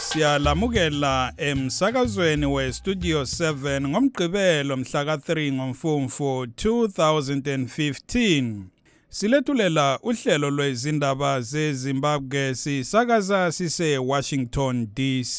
Siyalamukela emsakazweni we-Studio 7 ngomgqibelo mhla ka-3 ngoMfumfu 2015. Silethulela uhlelo lwezindaba zeZimbabwe sisakaza sise-Washington, D.C.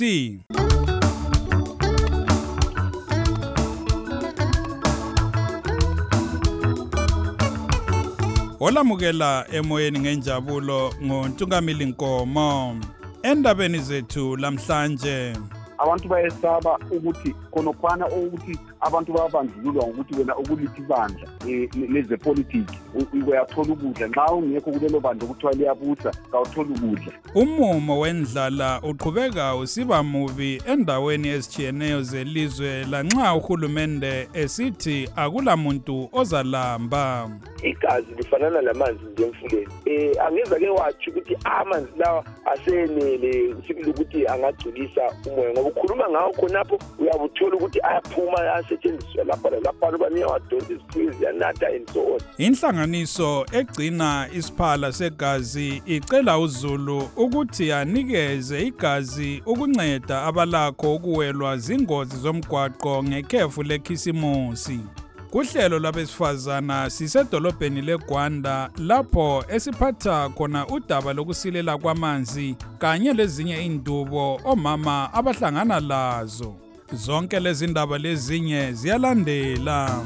Olamukela emoyeni ngenjabulo ngoNtungamili Nkomo. Endabeni zethu lamhlanje abantu bayesaba ukuthi khonokwana ukuthi abantu babandlululwa ngokuthi wena ukuliphi ibandla lezepolitiki uyathola ukudla nxa ungekho kulelo bandla ukuthiwa liyabusa kawuthola ukudla. Umumo wendlala uqhubeka usiba mubi endaweni ezitshiyeneyo zelizwe lanxa uhulumende esithi akulamuntu ozalamba. Igazi lifanana namanzi emfuleni. Angeza ke wathi ukuthi amanzi lawa asenele sibili ukuthi angagculisa umoya ngoba ukhuluma ngawo khonapho uyabuthola ukuthi ayaphuma asetshenziswa lapha baniya wadonsa isiphizi yanatha and so on. Inhlanganiso egcina isiphala segazi icela uZulu ukuthi anikeze igazi ukunceda abalakho ukuwelwa zingozi zomgwaqo ngekhefu lekhisimusi. Kuhlelo labesifazana sisedolobheni leGwanda lapho esiphatha khona udaba lokusilela kwamanzi kanye lezinye indubo omama abahlangana lazo. Zonke lezi ndaba lezinye ziyalandela.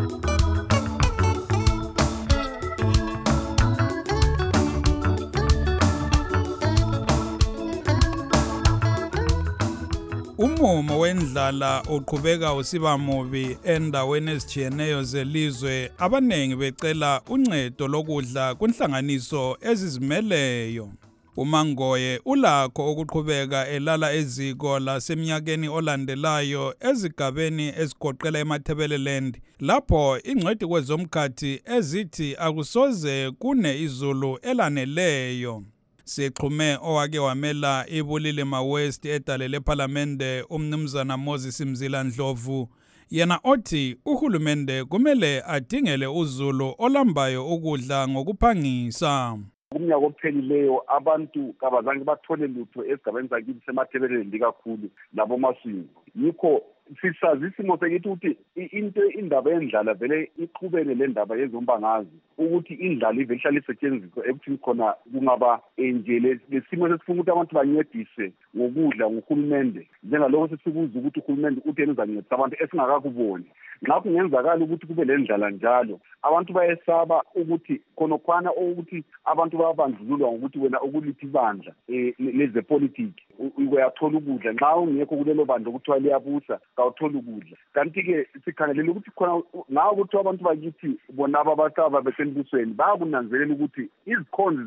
Umumo wendlala uqhubeka usiba mubi endaweni ezitshiyeneyo zelizwe, abanengi becela uncedo lokudla kunhlanganiso ezizimeleyo. uMangoye ulakho ukuqhubeka elala eziko laseminyakeni olandelayo ezigabeni ezigoqela eMathebeleland lapho ingcwethi kwezomkhathi ezithi akusoze kune izulu elaneleyo. Sixhume owake wamela iBulilima West edale leParliamente umnumzana Moses Mzila Ndlovu, yena othi uhulumende kumele adingele uZulu olambayo ukudla ngokuphangisa. Kumnyaka ophelileyo abantu kabazange bathole lutho esigabeni sakithi seMathebeleland kakhulu labo masingo. Yikho sisazi isimo sekithi ukuthi indaba yendlala vele iqhubene le ndaba yezombangazwe ukuthi indlala ivele ihlale isetshenziswa ekuthini khona kungaba nje lesimo sesifuna ukuthi abantu bancedise ngokudla nguhulumende njengalokho sesikuza ukuthi uhulumende utheni uzancedisa abantu esingakakuboni. Nxa kungenzakala ukuthi kube le ndlala njalo abantu bayesaba ukuthi khonokwana ukuthi abantu babandlululwa ngokuthi wena ukuliphi ibandla lezepolitiki uyathola ukudla nxa ungekho kulelo bandla ukuthiwa liyabusa kawuthola ukudla. Kanti-ke sikhangelela ukuthi khona ngawo ukuthi abantu bakithi bona ababataba besembusweni bayakunanzelela ukuthi izikhonzi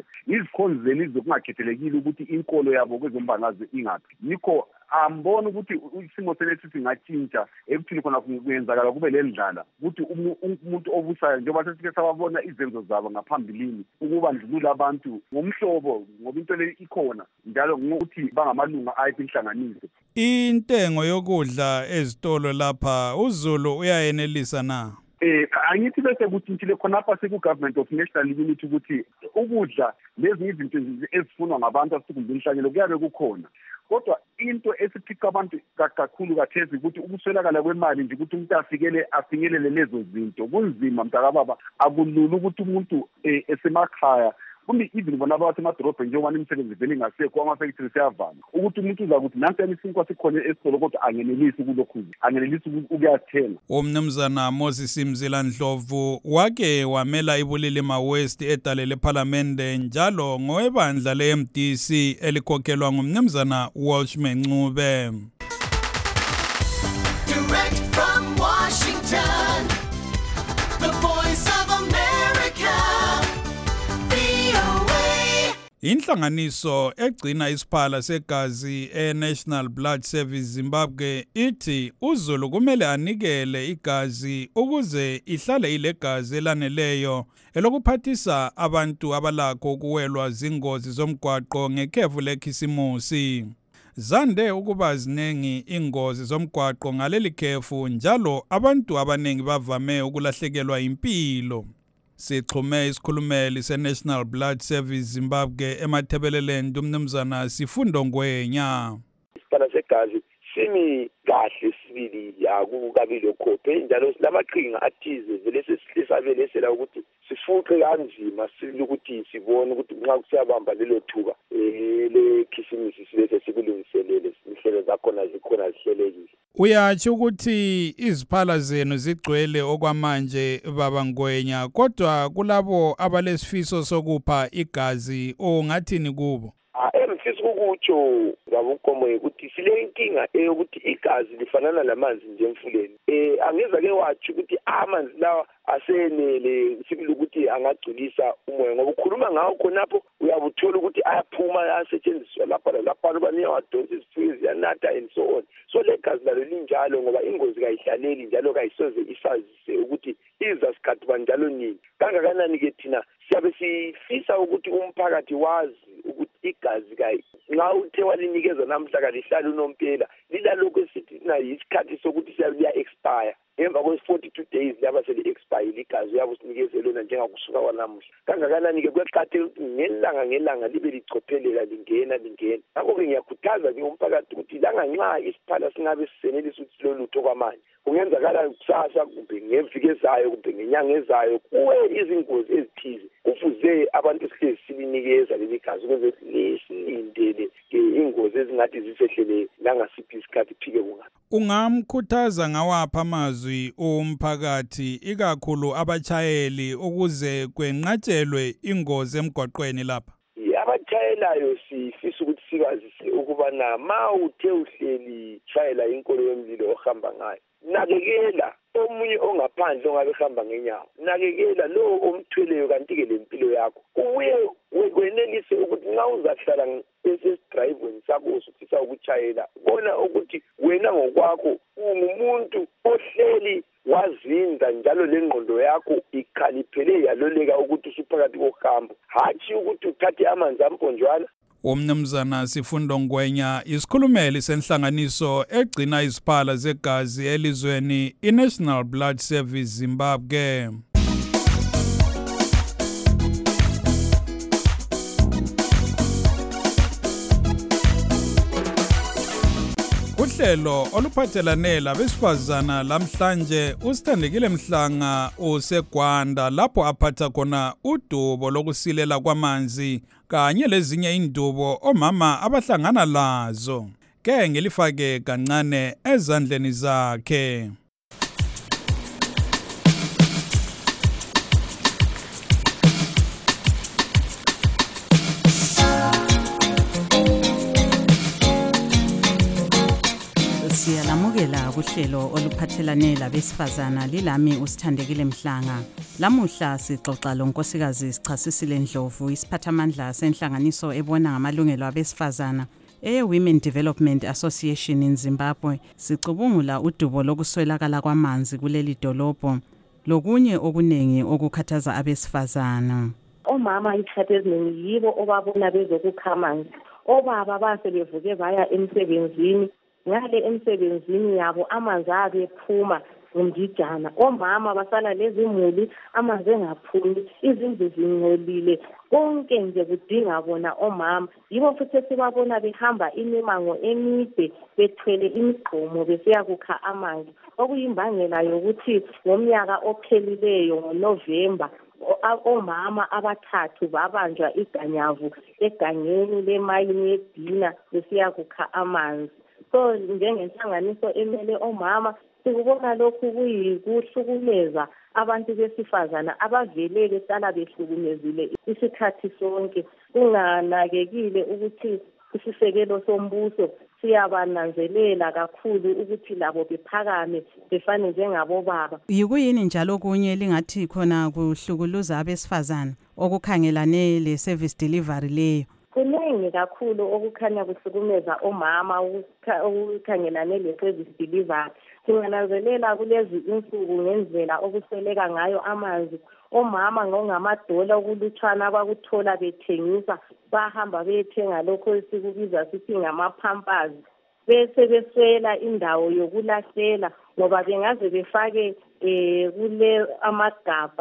zelizwe kungakhethelekile ukuthi inkolo yabo kwezombangazwe ingaphi. Yikho ambona ukuthi isimo selesi singatshintsha ekuthini khona kuyenzakala kube le ndlala ukuthi umuntu obusayo njengoba sesike sababona izenzo zabo ngaphambilini ukubandlulula abantu ngomhlobo ngoba into le ikhona njalo ngokuthi bangamalunga ayiphi inhlanganiso. Intengo yokudla ezitolo lapha uZulu uyayenelisa na? Angithi bese kuthintile khonapha seku-Government of National Unity ukuthi ukudla lezinye izinto ezifunwa ngabantu asikumbini inhlanyelo kuyabe kukhona. Kodwa into esiphica abantu kakhulu kathezi ukuthi ukuswelakala kwemali nje ukuthi umuntu afinyelele lezo zinto kunzima mntakababa. Akulula ukuthi umuntu esemakhaya kumbe even bona abasemadolobheni njengoba imisebenzi vele ingasekho amafactory seyavalwa ukuthi umuntu uzakuthi nansi isinkwa sikhona esitolo kodwa angenelisi kulokhu angenelisi ukuyathenga. Umnumzana Moses Mzila Ndlovu wake wamela iBulilima West edale leParliamente njalo ngowebandla leMDC elikhokhelwa ngumnumzana Walsh Mencube. Direct from Washington, the voice of America. Inhlanganiso egcina isiphala segazi eNational Blood Service Zimbabwe ithi uZulu kumele anikele igazi ukuze ihlale ilegazi elaneleyo elokuphathisa abantu abalakho ukuwelwa zingozi zomgwaqo ngekhefu lekhisimusi. Zande ukuba zinengi ingozi zomgwaqo ngaleli khefu njalo abantu abanengi bavame ukulahlekelwa impilo. Sixhume isikhulumeli seNational Blood Service Zimbabwe emathebeleleni umnumzana Sifundo Ngwenya. Isiphala segazi simi kahle sibili yakukabili okhophe njalo silamaqhinga athize vele sesisabelesela ukuthi sifuqe kanzima ukuthi sibone ukuthi nxa kusiyabamba lelo thuba lekhisimisi sibese sikulungiselele inhlelo zakhona zikhona zihlelekile. Uyatsho ukuthi iziphala zenu zigcwele okwamanje baba Ngwenya, kodwa kulabo abalesifiso sokupha igazi ongathini kubo? Emfisa ukutsho ngabukomo ukuthi sile inkinga eyokuthi igazi lifanana lamanzi nje emfuleni. Angeza ke wathi ukuthi amanzi lawa asenele sibili ukuthi angagculisa umoya ngoba ukhuluma ngawo khonapho uyabuthola ukuthi ayaphuma ayasetshenziswa lapha lapha baniya wadonsa isithuzi ziyanatha and so on. So le gazi lalo linjalo ngoba ingozi kayihlaleli njalo kayisoze isazise ukuthi iza sikhathi banjalo nini. Kangakanani ke thina siyabe sifisa ukuthi umphakathi wazi ukuthi igazi kayi nxa uthe walinikeza namhla kalihlala unompela lilalokho esithi na isikhathi sokuthi siya expire emva kwe-42 days laba sele expire igazi uyabo sinikeze lona njengakusuka kwanamuhla. Kangakanani ke kweqhathe ukuthi ngelanga libe lichophelela lingena ngakho-ke ngiyakhuthaza ke umphakathi ukuthi langa nxa isiphala singabe sisenelisa ukuthi lolutho kwamanje kungenzakala kusasa kumbe ngeviki ezayo kumbe ngenyanga ezayo kuwe izingozi ezithize kufuze abantu sihlezi silinikeza leli gazi ukuze silindele ingozi ezingathi zisehlele langasiphi isikhathi phike kungabi. Ungamkhuthaza ngawapha amazwi umphakathi ikakhulu abachayeli ukuze kwenqatshelwe ingozi emgwaqweni lapha? Abatshayelayo sifisa ukuthi sikwazise ukubana ma uthe uhleli tshayela inkolo yomlilo ohamba ngayo nakekela omunye ongaphandle ongabe ehamba ngenyawo, nakekela lo omthweleyo kanti-ke lempilo yakho ubuye wenelise ukuthi nxa uzahlala esesidrayivweni sakho usufisa ukutshayela bona ukuthi wena ngokwakho ungumuntu ohleli wazinza njalo lengqondo yakho ikhaliphele yaloleka ukuthi usuphakathi kohambo hatshi ukuthi uthathe amanzi amponjwana. Umnumzana Sifundo Ngwenya isikhulumeli senhlanganiso egcina iziphala zegazi elizweni iNational Blood Service Zimbabwe. Uhlelo oluphathelane labesifazana lamhlanje usithandekile Mhlanga useGwanda lapho aphatha khona udubo lokusilela kwamanzi kanye lezinye indubo omama abahlangana lazo. Ke ngelifake kancane ezandleni zakhe. Siyalamukela kuhlelo oluphathelane labesifazana lilami usithandekile Mhlanga. Lamuhla sixoxa lonkosikazi Sichasisile Ndlovu isiphathamandla senhlanganiso ebona ngamalungelo abesifazana Women Development Association in Zimbabwe. Sicubungula udubo lokuswelakala kwamanzi kuleli dolobho lokunye okunengi okukhathaza abesifazana. Omama isikhathi eziningi yibo obabona bezokukha amanzi. Obaba basebevuke baya emsebenzini ngale emsebenzini yabo amanzi abephuma ngumjijana. Omama basala lezimuli amanzi engaphumi, izindlu zingcolile, konke nje kudinga bona omama. Yibo futhi sibabona behamba imimango emide bethwele imigqomo besiya kukha amanzi, okuyimbangela yokuthi ngomnyaka ophelileyo ngoNovemba omama abathathu babanjwa iganyavu egangeni lemayini yeDina besiya kukha amanzi. So njengenhlanganiso emele omama sikubona lokhu kuyikuhlukumeza abantu besifazana abavele besala behlukumezile isikhathi sonke. Kunganakekile ukuthi isisekelo sombuso siyabananzelela kakhulu ukuthi labo bephakame befane njengabo baba. Yikuyini njalo kunye lingathi khona kuhlukuluza abesifazana okukhangelane le service delivery leyo? Kuningi kakhulu okukhanya kuhlukumeza omama okukhangelane le-service delivery. Singananzelela kulezi insuku ngendlela okusweleka ngayo amanzi. Omama ngongamadola okulutshwana abakuthola bethengisa bahamba beyethenga lokho esikubiza sithi ngama-pampers bese beswela indawo yokulahlela ngoba bengaze befake kule amagabha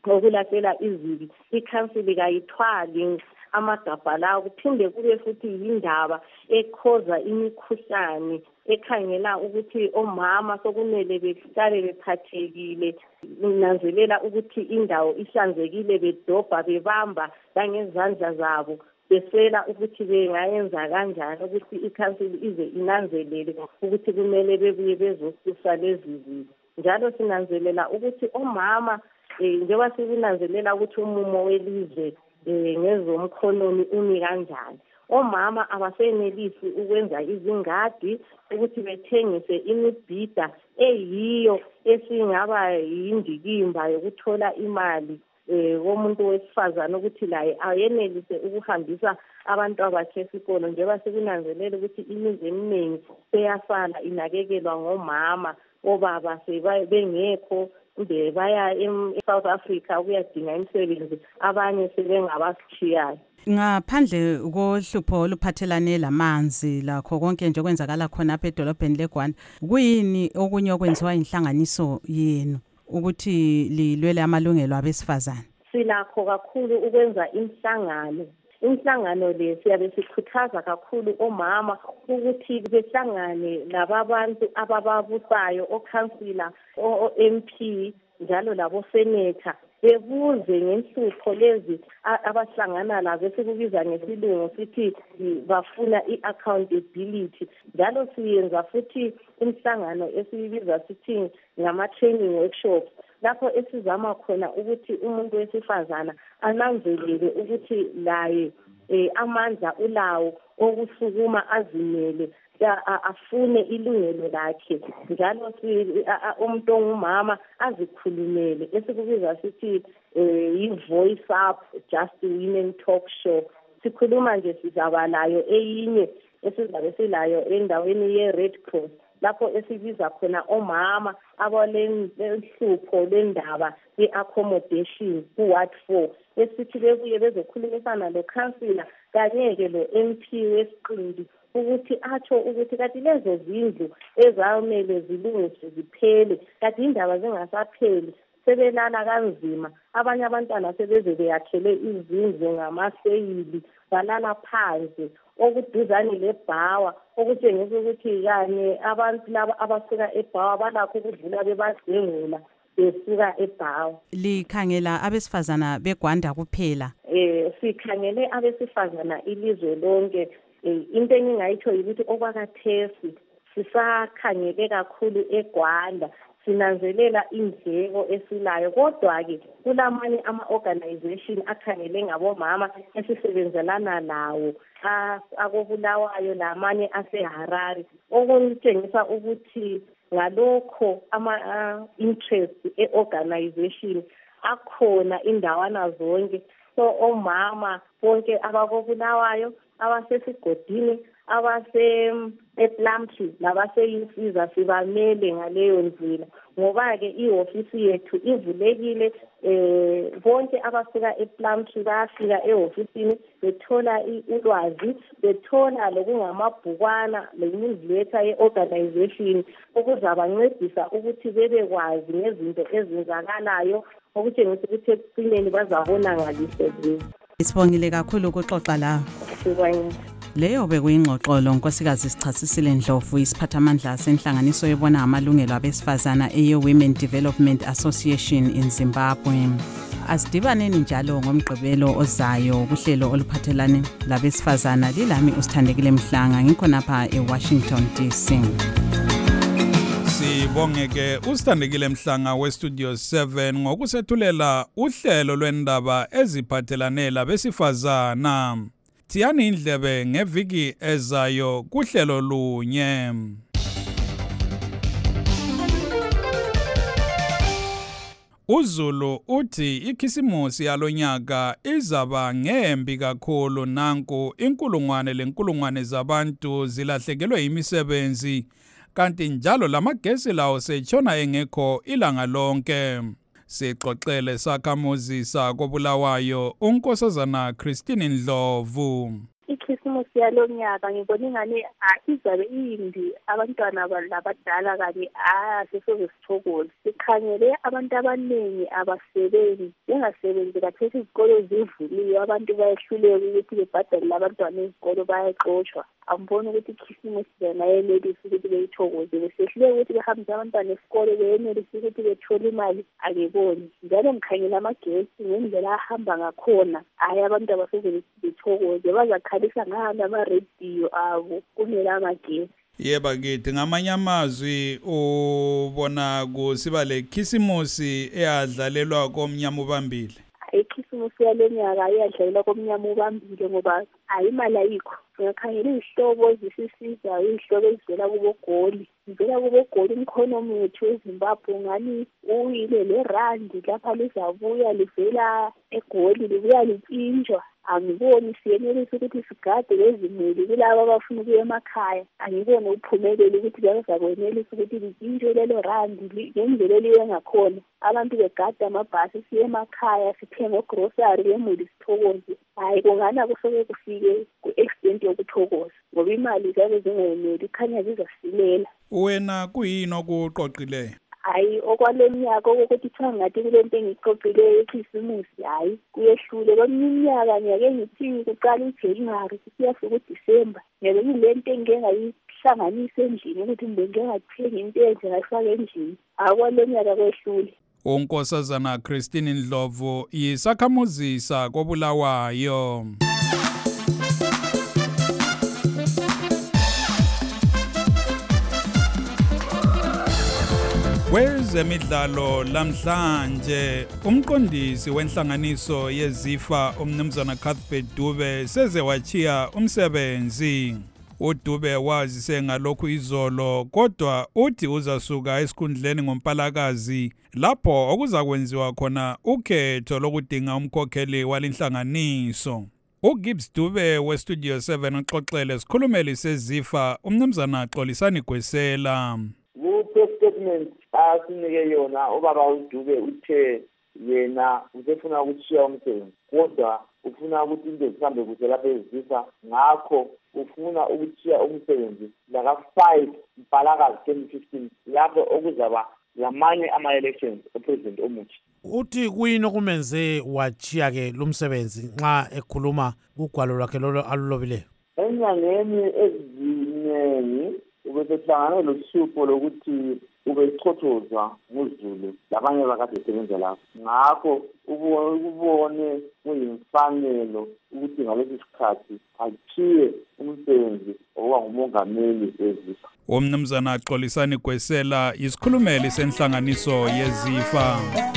okulahlela izibi ikhansili kayithwali amagabha lawo kuphinde kube futhi yindaba ekhoza imikhuhlane ekhangela ukuthi omama sokumele behlale bephathekile nanzelela ukuthi indawo ihlanzekile bedobha bebamba langezandla zabo besela ukuthi bengayenza kanjani ukuthi ikhansili ize inanzelele ukuthi kumele bebuye bezosusa lezi zibi njalo sinanzelela ukuthi omama njengoba sikunanzelela ukuthi umumo welizwe ngezomkhonomi umi kanjani omama abasenelisi ukwenza izingadi ukuthi bethengise imibhida eyiyo esingaba yindikimba yokuthola imali womuntu wesifazana ukuthi laye ayenelise ukuhambisa abantu abakhe esikolo njengoba sikunanzelela ukuthi imizi eminingi seyasala inakekelwa ngomama obaba bengekho kumbe baya eSouth Africa ukuyadinga imisebenzi abanye sebengabashiyayo. Ngaphandle kohlupho oluphathelane lamanzi lakho konke nje kwenzakala khona apha edolobheni leGwanda kuyini okunye okwenziwa inhlanganiso yenu ukuthi lilwele amalungelo abesifazane? Silakho kakhulu ukwenza inhlangano le siyabe sikhuthaza kakhulu omama ukuthi behlangane labantu abababusayo okhansila o-MP njalo labo senator bebuze ngenhlupho lezi abahlangana lazo esikubiza ngesilungu sithi bafuna i-accountability njalo siyenza futhi imhlangano esiyibiza sithi ngama-training workshops lapho esizama khona ukuthi umuntu wesifazana ananzelele ukuthi laye amandla ulawo okusukuma azimele afune ilungelo lakhe njalo umuntu ongumama azikhulumele esikubiza sithi yi-voice up just women talk show sikhuluma nje sizaba layo eyinye esizabe silayo endaweni ye-Red Cross lapho esibiza khona omama abalenhlupho lendaba ye-accommodation ku-Ward 4 esithi bebuye bezokhulumisana lo-councillor kanye-ke lo-MP wesiqindi ukuthi atsho ukuthi kati lezo zindlu ezamele zilungiswe ziphele kati indaba zingasapheli sebelala kanzima abanye abantwana sebeze beyakhele izindlu ngamaseyili balala phansi okuduzane lebhawa okutshengisa ukuthi kanye abantu laba abasuka ebhawa balakho ukudlula bebadlengula besuka ebhawa. Likhangela abesifazana beGwanda kuphela? Sikhangele abesifazana ilizwe lonke. Into engingayitsho ukuthi okwakathesi sisakhangele kakhulu eGwanda sinanzelela indleko esilayo kodwa-ke kulamanye ama-organization akhangele ngabomama esisebenzelana lawo akobulawayo lamanye aseHarare okutshengisa ukuthi ngalokho ama-interest e-organization akhona indawana zonke so omama bonke abakobulawayo abasesigodini abase-Plumtree nabase-Insiza sibamele ngaleyo ndlela ngoba-ke ihofisi yethu ivulekile bonke abasuka ePlumtree bayafika ehofisini bethola ulwazi bethola lokungamabhukwana le-newsletter ye-organization okuzabancedisa ukuthi bebekwazi ngezinto ezenzakalayo okutshengisa ukuthi ekucineni bazabona ngalihle. Sibongile kakhulu ukuxoxa la. Sibonge. Leyo bekuyingxoxolo nkosikazi Sichasisile Ndlovu isiphathamandla senhlanganiso yebona amalungelo abesifazana eyo-Women Development Association in Zimbabwe. Asidibaneni njalo ngomgqibelo ozayo kuhlelo oluphathelane labesifazana lilami uSithandekile Mhlanga ngikhonapha eWashington DC. Sibongeke uSithandekile Mhlanga weStudio 7 ngokusethulela uhlelo lwendaba eziphathelane labesifazana. Tiyani indlebe ngeviki ezayo kuhlelo lunye. uZulu uthi ikhisimusi yalonyaka izaba ngembi kakhulu nanku inkulungwane zabantu zilahlekelwe imisebenzi kanti njalo lamagesi lawo setshona engekho ilanga lonke. Sixoxele sakhamuzi sakobulawayo uNkosazana Christine Ndlovu. ikhisimusi yalo nyaka ngibona ingane izabe iyimbi abantwana labadala kanye sesoze sithokoze. Sikhangele abantu abaningi abasebenzi bengasebenzi kathesi izikolo zivuliwe abantu bayehluleka ukuthi bebhadale abantwana ezikolo bayaxoshwa. Angiboni ukuthi ikhisimusi yona yenelisi ukuthi beyithokoze besehluleka ukuthi behambise abantwana esikolo beyenelisi ukuthi bethole imali akeboni. Njalo ngikhangela amagesi ngendlela ahamba ngakhona abantu abasoze bethokoze bazakhalisa ngani amarediyo abo kumela amagesi. Yeba kithi ngamanye amazwi ubona kusiba le khisimusi eyadlalelwa komnyama ubambile. Ikhisimusi yalo nyaka iyadlalelwa komnyama ubambile ngoba ayimali ayikho. Ngiyakhangela izihlobo ezisisizayo izihlobo ezivela kubogoli. Zivela kubogoli umkhonomi wethu eZimbabwe ngani uyile lerandi lapha lizabuya livela egoli libuya lipinjwa. Angiboni siyenelisa ukuthi sigade lezimuli kulabo abafuna ukuya emakhaya. Angiboni uphumelele ukuthi bazakwenelisa ukuthi lipinjwe lelo randi ngendlela eliye ngakhona. Abantu begada amabhasi siye emakhaya sithenge ogrocery lemuli sithokoze. Hayi kungana kusoke kufike ku-extent yokuthokoza ngoba imali zabe zingayeneli ikhanya zizasilela. Wena kuyini okuqoqileyo? Hayi okwalo nyaka ukuthi kuthiwa ngathi kulento engiqoqileyo ikhisimusi hayi kuyehlule kweminye iminyaka ngiyake ngithi kuqala uJanuary siyafika uDisemba ngeke kulento engingayihlanganisa endlini ukuthi ngingakuthenga into enje ngayifaka endlini akwalo nyaka kwehlule. uNkosazana Christine Ndlovu yisakhamuzisa koBulawayo. Kwezemidlalo lamhlanje umqondisi wenhlanganiso yezifa umnumzana Cuthbert Dube seze wachiya umsebenzi. uDube wazise ngalokhu izolo kodwa uthi uzasuka esikhundleni ngoMpalakazi lapho okuzakwenziwa khona ukhetho lokudinga umkhokheli walinhlanganiso. uGibbs Dube weStudio 7 uxoxele sikhulumeli sezifa umnumzana Xolisani Gwesela. Statement asinike yona ubaba uDube uthe yena usefuna ukushiya umsebenzi kodwa ufuna ukuthi into zihambe kuhle lapha ezifa ngakho ufuna ukushiya umsebenzi laka 5 Mpalakazi 2015 lapho okuzaba lamanye ama-elections president omutsha. Uthi kuyini okumenze wachiya ke lumsebenzi nxa ekhuluma ugwalo lwakhe lolo alulobileyo? Enyangeni eziningi ubesehlangane lohlupho lokuthi ubechothoza nguzulu labanye bakade besebenza lapho ngakho ubone kuyimfanelo ukuthi ngalesi sikhathi achiye umsebenzi owa ngumongameli wezifa. Umnumzana Xolisani Gwesela isikhulumeli senhlanganiso yezifa.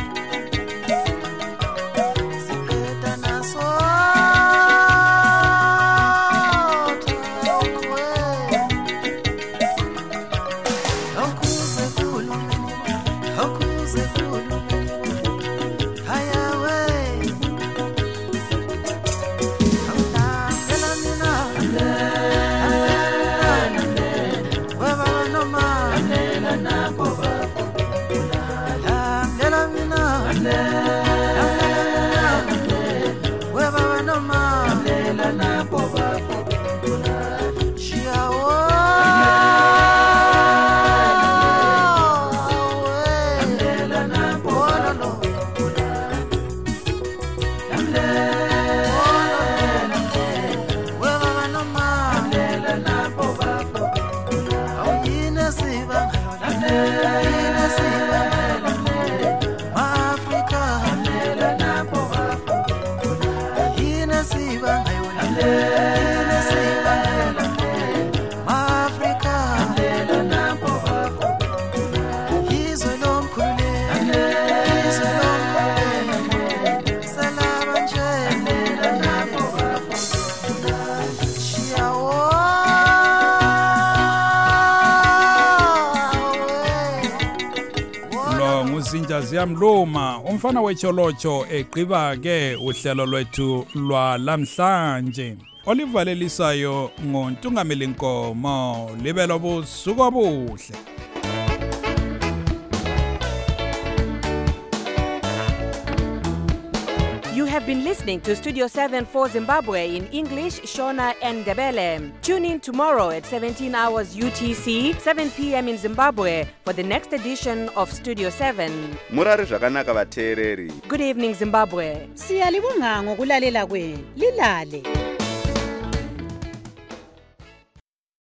Ziyamluma umfana wecholocho egqiba ke uhlelo lwethu lwalamhlanje olivalelisayo ngoNtungameli Nkomo libelo busuku obuhle. You have been listening listening to Studio 7 for Zimbabwe in English, Shona and Ndebele. Tune in tomorrow at 17 hours UTC, 7 p.m. in Zimbabwe for the next edition of Studio 7. Murari zvakanaka vateereri. Good evening, Zimbabwe. Siyalibonga ngokulalela kwenu. Lilale.